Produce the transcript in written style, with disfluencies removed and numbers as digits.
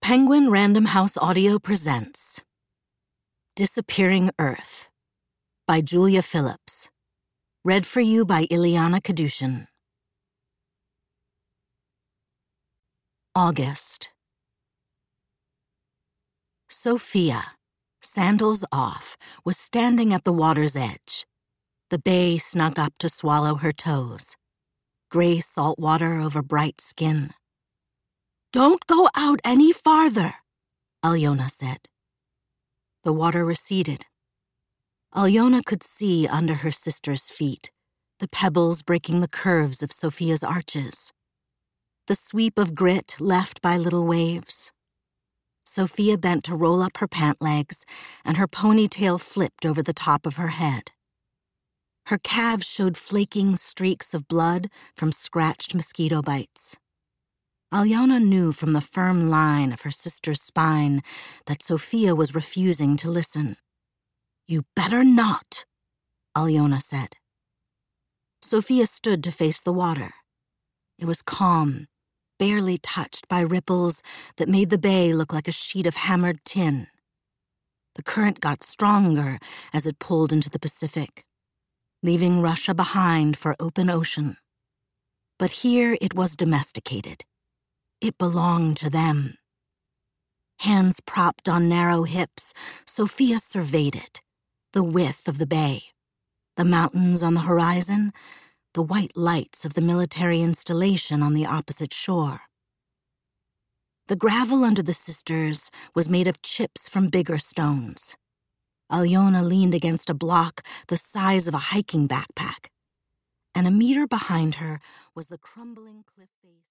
Penguin Random House Audio presents Disappearing Earth by Julia Phillips. Read for you by Ileana Kadushin. August. Sophia, sandals off, was standing at the water's edge. The bay snuck up to swallow her toes. Gray salt water over bright skin. "Don't go out any farther," Alyona said. The water receded. Alyona could see under her sister's feet, the pebbles breaking the curves of Sophia's arches. The sweep of grit left by little waves. Sophia bent to roll up her pant legs, and her ponytail flipped over the top of her head. Her calves showed flaking streaks of blood from scratched mosquito bites. Alyona knew from the firm line of her sister's spine that Sophia was refusing to listen. "You better not," Alyona said. Sophia stood to face the water. It was calm, barely touched by ripples that made the bay look like a sheet of hammered tin. The current got stronger as it pulled into the Pacific, leaving Russia behind for open ocean. But here it was domesticated. It belonged to them. Hands propped on narrow hips, Sophia surveyed it, the width of the bay, the mountains on the horizon, the white lights of the military installation on the opposite shore. The gravel under the sisters was made of chips from bigger stones. Alyona leaned against a block the size of a hiking backpack, and a meter behind her was the crumbling cliff face.